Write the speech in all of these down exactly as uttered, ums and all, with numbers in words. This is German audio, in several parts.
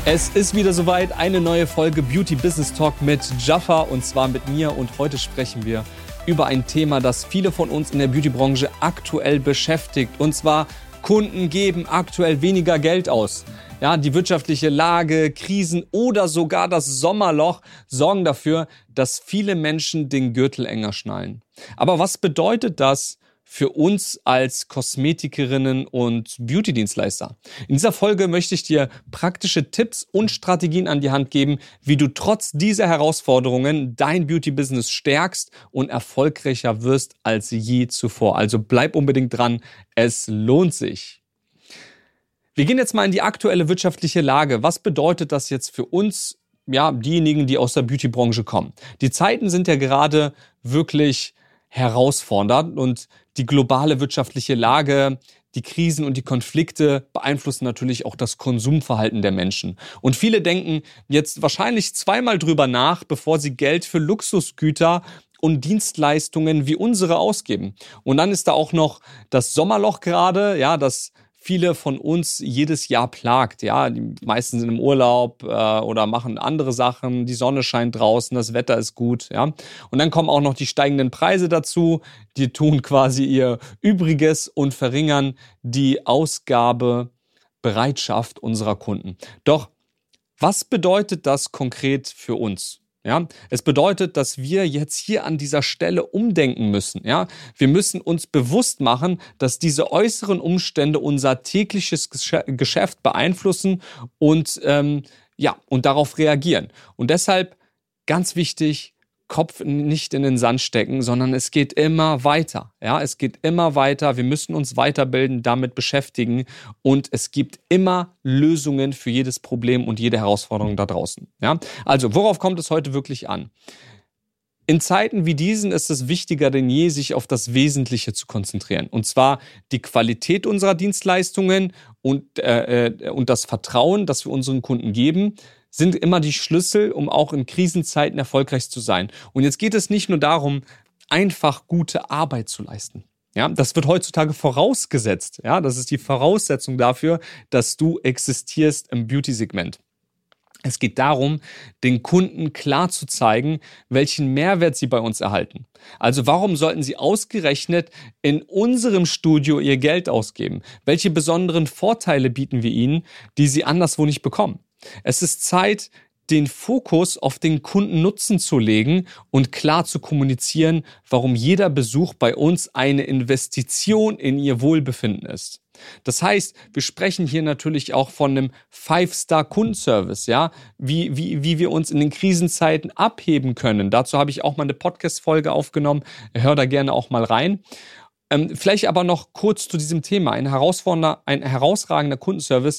Es ist wieder soweit, eine neue Folge Beauty Business Talk mit Jaffa und zwar mit mir und heute sprechen wir über ein Thema, das viele von uns in der Beautybranche aktuell beschäftigt und zwar Kunden geben aktuell weniger Geld aus. Ja, die wirtschaftliche Lage, Krisen oder sogar das Sommerloch sorgen dafür, dass viele Menschen den Gürtel enger schnallen. Aber was bedeutet das für uns als Kosmetikerinnen und Beauty-Dienstleister? In dieser Folge möchte ich dir praktische Tipps und Strategien an die Hand geben, wie du trotz dieser Herausforderungen dein Beauty-Business stärkst und erfolgreicher wirst als je zuvor. Also bleib unbedingt dran, es lohnt sich. Wir gehen jetzt mal in die aktuelle wirtschaftliche Lage. Was bedeutet das jetzt für uns, ja, diejenigen, die aus der Beauty-Branche kommen? Die Zeiten sind ja gerade wirklich herausfordernd und die globale wirtschaftliche Lage, die Krisen und die Konflikte beeinflussen natürlich auch das Konsumverhalten der Menschen. Und viele denken jetzt wahrscheinlich zweimal drüber nach, bevor sie Geld für Luxusgüter und Dienstleistungen wie unsere ausgeben. Und dann ist da auch noch das Sommerloch gerade, ja, das viele von uns jedes Jahr plagt. Ja, die meisten sind im Urlaub äh, oder machen andere Sachen. Die Sonne scheint draußen, das Wetter ist gut. Ja, und dann kommen auch noch die steigenden Preise dazu. Die tun quasi ihr Übriges und verringern die Ausgabebereitschaft unserer Kunden. Doch was bedeutet das konkret für uns? Ja, es bedeutet, dass wir jetzt hier an dieser Stelle umdenken müssen. Ja, wir müssen uns bewusst machen, dass diese äußeren Umstände unser tägliches Geschäft beeinflussen und ähm, ja und darauf reagieren. Und deshalb ganz wichtig: Kopf nicht in den Sand stecken, sondern es geht immer weiter. Ja, es geht immer weiter. Wir müssen uns weiterbilden, damit beschäftigen und es gibt immer Lösungen für jedes Problem und jede Herausforderung da draußen. Ja, also worauf kommt es heute wirklich an? In Zeiten wie diesen ist es wichtiger denn je, sich auf das Wesentliche zu konzentrieren. Und zwar die Qualität unserer Dienstleistungen und, äh, und das Vertrauen, das wir unseren Kunden geben, sind immer die Schlüssel, um auch in Krisenzeiten erfolgreich zu sein. Und jetzt geht es nicht nur darum, einfach gute Arbeit zu leisten. Ja, das wird heutzutage vorausgesetzt. Ja, das ist die Voraussetzung dafür, dass du existierst im Beauty-Segment. Es geht darum, den Kunden klar zu zeigen, welchen Mehrwert sie bei uns erhalten. Also warum sollten sie ausgerechnet in unserem Studio ihr Geld ausgeben? Welche besonderen Vorteile bieten wir ihnen, die sie anderswo nicht bekommen? Es ist Zeit, den Fokus auf den Kundennutzen zu legen und klar zu kommunizieren, warum jeder Besuch bei uns eine Investition in ihr Wohlbefinden ist. Das heißt, wir sprechen hier natürlich auch von einem Five-Star-Kundenservice, ja, wie, wie, wie wir uns in den Krisenzeiten abheben können. Dazu habe ich auch mal eine Podcast-Folge aufgenommen. Hör da gerne auch mal rein. Ähm, vielleicht aber noch kurz zu diesem Thema. Ein herausfordernder, ein herausragender Kundenservice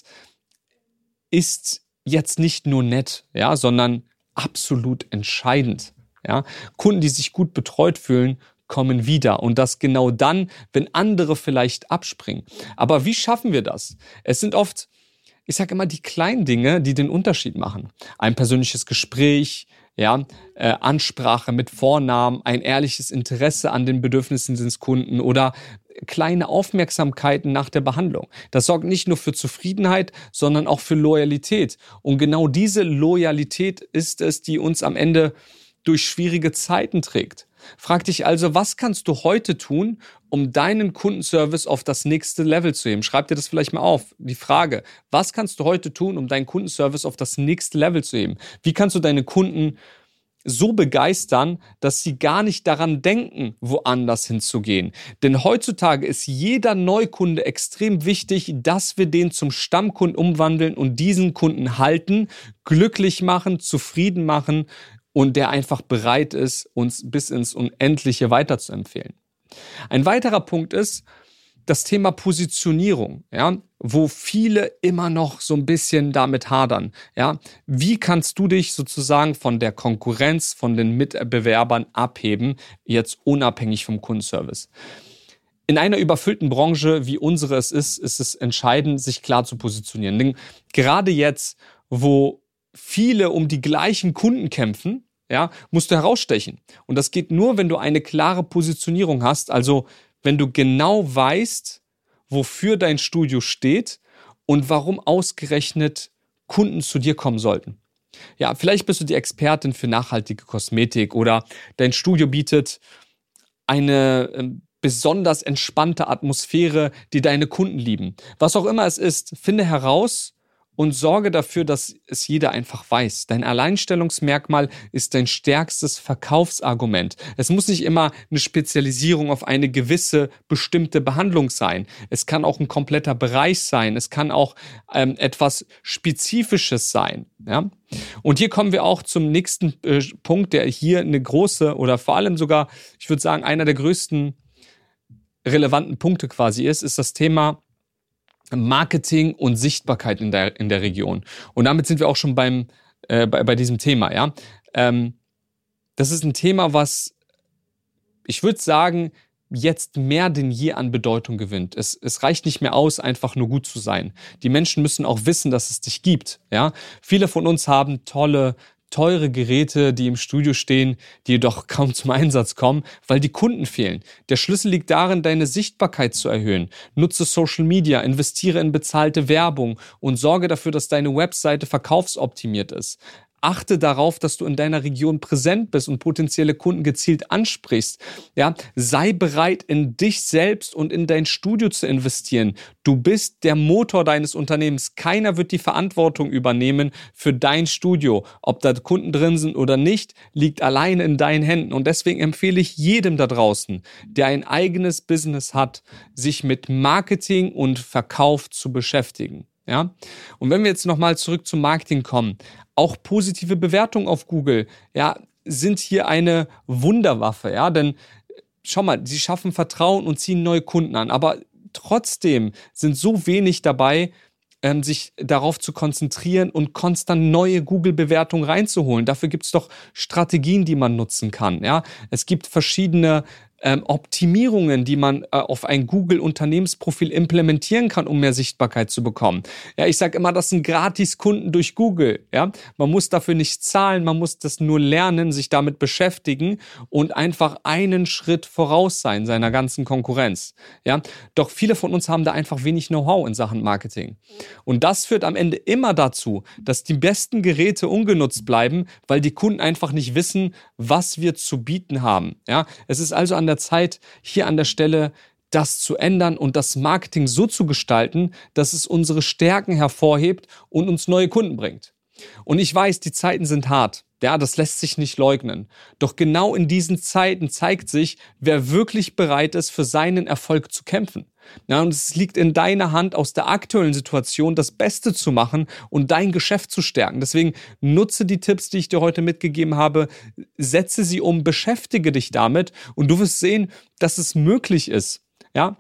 ist jetzt nicht nur nett, ja, sondern absolut entscheidend. Ja. Kunden, die sich gut betreut fühlen, kommen wieder. Und das genau dann, wenn andere vielleicht abspringen. Aber wie schaffen wir das? Es sind oft, ich sage immer, die kleinen Dinge, die den Unterschied machen. Ein persönliches Gespräch, ja, äh, Ansprache mit Vornamen, ein ehrliches Interesse an den Bedürfnissen des Kunden oder kleine Aufmerksamkeiten nach der Behandlung. Das sorgt nicht nur für Zufriedenheit, sondern auch für Loyalität. Und genau diese Loyalität ist es, die uns am Ende durch schwierige Zeiten trägt. Frag dich also, was kannst du heute tun, um deinen Kundenservice auf das nächste Level zu heben? Schreib dir das vielleicht mal auf. Die Frage, was kannst du heute tun, um deinen Kundenservice auf das nächste Level zu heben? Wie kannst du deine Kunden so begeistern, dass sie gar nicht daran denken, woanders hinzugehen? Denn heutzutage ist jeder Neukunde extrem wichtig, dass wir den zum Stammkunden umwandeln und diesen Kunden halten, glücklich machen, zufrieden machen und der einfach bereit ist, uns bis ins Unendliche weiterzuempfehlen. Ein weiterer Punkt ist das Thema Positionierung, ja, wo viele immer noch so ein bisschen damit hadern. Ja, wie kannst du dich sozusagen von der Konkurrenz, von den Mitbewerbern abheben, jetzt unabhängig vom Kundenservice? In einer überfüllten Branche, wie unsere es ist, ist es entscheidend, sich klar zu positionieren. Denn gerade jetzt, wo viele um die gleichen Kunden kämpfen, ja, musst du herausstechen. Und das geht nur, wenn du eine klare Positionierung hast, also wenn du genau weißt, wofür dein Studio steht und warum ausgerechnet Kunden zu dir kommen sollten. Ja, vielleicht bist du die Expertin für nachhaltige Kosmetik oder dein Studio bietet eine äh, besonders entspannte Atmosphäre, die deine Kunden lieben. Was auch immer es ist, finde heraus und sorge dafür, dass es jeder einfach weiß. Dein Alleinstellungsmerkmal ist dein stärkstes Verkaufsargument. Es muss nicht immer eine Spezialisierung auf eine gewisse bestimmte Behandlung sein. Es kann auch ein kompletter Bereich sein. Es kann auch ähm, etwas Spezifisches sein. Ja? Und hier kommen wir auch zum nächsten äh, Punkt, der hier eine große oder vor allem sogar, ich würde sagen, einer der größten relevanten Punkte quasi ist, ist das Thema Marketing und Sichtbarkeit in der, in der Region. Und damit sind wir auch schon beim, äh, bei, bei diesem Thema. Ja, ähm, das ist ein Thema, was, ich würde sagen, jetzt mehr denn je an Bedeutung gewinnt. Es, es reicht nicht mehr aus, einfach nur gut zu sein. Die Menschen müssen auch wissen, dass es dich gibt. Ja, viele von uns haben tolle teure Geräte, die im Studio stehen, die jedoch kaum zum Einsatz kommen, weil die Kunden fehlen. Der Schlüssel liegt darin, deine Sichtbarkeit zu erhöhen. Nutze Social Media, investiere in bezahlte Werbung und sorge dafür, dass deine Webseite verkaufsoptimiert ist. Achte darauf, dass du in deiner Region präsent bist und potenzielle Kunden gezielt ansprichst. Ja, sei bereit, in dich selbst und in dein Studio zu investieren. Du bist der Motor deines Unternehmens. Keiner wird die Verantwortung übernehmen für dein Studio. Ob da Kunden drin sind oder nicht, liegt allein in deinen Händen. Und deswegen empfehle ich jedem da draußen, der ein eigenes Business hat, sich mit Marketing und Verkauf zu beschäftigen. Ja? Und wenn wir jetzt nochmal zurück zum Marketing kommen, auch positive Bewertungen auf Google, ja, sind hier eine Wunderwaffe, ja, denn schau mal, sie schaffen Vertrauen und ziehen neue Kunden an, aber trotzdem sind so wenig dabei, ähm, sich darauf zu konzentrieren und konstant neue Google-Bewertungen reinzuholen. Dafür gibt es doch Strategien, die man nutzen kann, ja. Es gibt verschiedene Ähm, Optimierungen, die man äh, auf ein Google-Unternehmensprofil implementieren kann, um mehr Sichtbarkeit zu bekommen. Ja, ich sage immer, das sind Gratis-Kunden durch Google. Ja, man muss dafür nicht zahlen, man muss das nur lernen, sich damit beschäftigen und einfach einen Schritt voraus sein seiner ganzen Konkurrenz. Ja, doch viele von uns haben da einfach wenig Know-how in Sachen Marketing. Und das führt am Ende immer dazu, dass die besten Geräte ungenutzt bleiben, weil die Kunden einfach nicht wissen, was wir zu bieten haben. Ja, es ist also an der Zeit, hier an der Stelle das zu ändern und das Marketing so zu gestalten, dass es unsere Stärken hervorhebt und uns neue Kunden bringt. Und ich weiß, die Zeiten sind hart. Ja, das lässt sich nicht leugnen. Doch genau in diesen Zeiten zeigt sich, wer wirklich bereit ist, für seinen Erfolg zu kämpfen. Ja, und es liegt in deiner Hand, aus der aktuellen Situation das Beste zu machen und dein Geschäft zu stärken. Deswegen nutze die Tipps, die ich dir heute mitgegeben habe, setze sie um, beschäftige dich damit und du wirst sehen, dass es möglich ist, ja,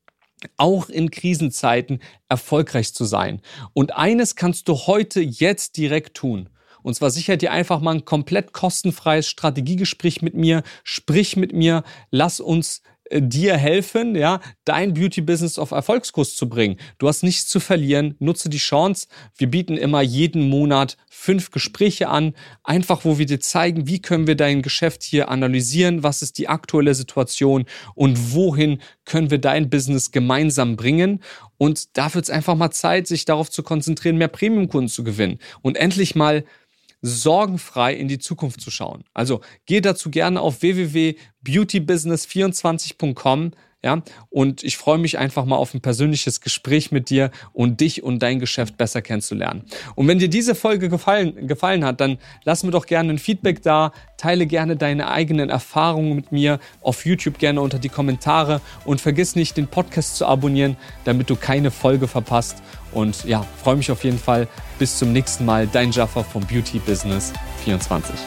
auch in Krisenzeiten erfolgreich zu sein. Und eines kannst du heute jetzt direkt tun. Und zwar sicher dir einfach mal ein komplett kostenfreies Strategiegespräch mit mir. Sprich mit mir, lass uns äh, dir helfen, ja, dein Beauty-Business auf Erfolgskurs zu bringen. Du hast nichts zu verlieren, nutze die Chance. Wir bieten immer jeden Monat fünf Gespräche an, einfach wo wir dir zeigen, wie können wir dein Geschäft hier analysieren, was ist die aktuelle Situation und wohin können wir dein Business gemeinsam bringen. Und da wird es einfach mal Zeit, sich darauf zu konzentrieren, mehr Premium-Kunden zu gewinnen und endlich mal sorgenfrei in die Zukunft zu schauen. Also geh dazu gerne auf w w w punkt beauty business vierundzwanzig punkt com, ja, und ich freue mich einfach mal auf ein persönliches Gespräch mit dir und dich und dein Geschäft besser kennenzulernen. Und wenn dir diese Folge gefallen, gefallen hat, dann lass mir doch gerne ein Feedback da, teile gerne deine eigenen Erfahrungen mit mir auf YouTube gerne unter die Kommentare und vergiss nicht, den Podcast zu abonnieren, damit du keine Folge verpasst. Und ja, freue mich auf jeden Fall. Bis zum nächsten Mal. Dein Jaffa vom Beauty Business vierundzwanzig.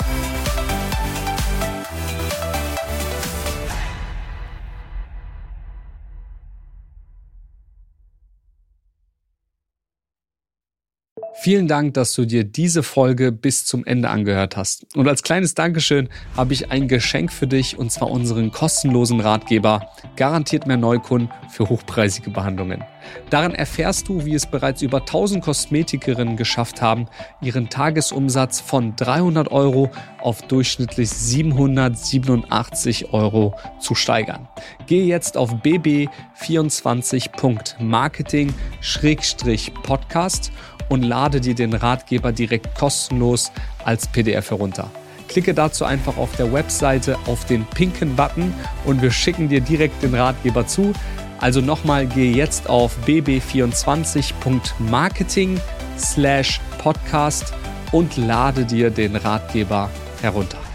Vielen Dank, dass du dir diese Folge bis zum Ende angehört hast. Und als kleines Dankeschön habe ich ein Geschenk für dich, und zwar unseren kostenlosen Ratgeber Garantiert mehr Neukunden für hochpreisige Behandlungen. Darin erfährst du, wie es bereits über tausend Kosmetikerinnen geschafft haben, ihren Tagesumsatz von dreihundert Euro auf durchschnittlich siebenhundertsiebenundachtzig Euro zu steigern. Gehe jetzt auf b b vierundzwanzig punkt marketing Schrägstrich podcast und lade dir den Ratgeber direkt kostenlos als P D F herunter. Klicke dazu einfach auf der Webseite auf den pinken Button und wir schicken dir direkt den Ratgeber zu. Also nochmal, gehe jetzt auf b b vierundzwanzig punkt marketing slash podcast und lade dir den Ratgeber herunter.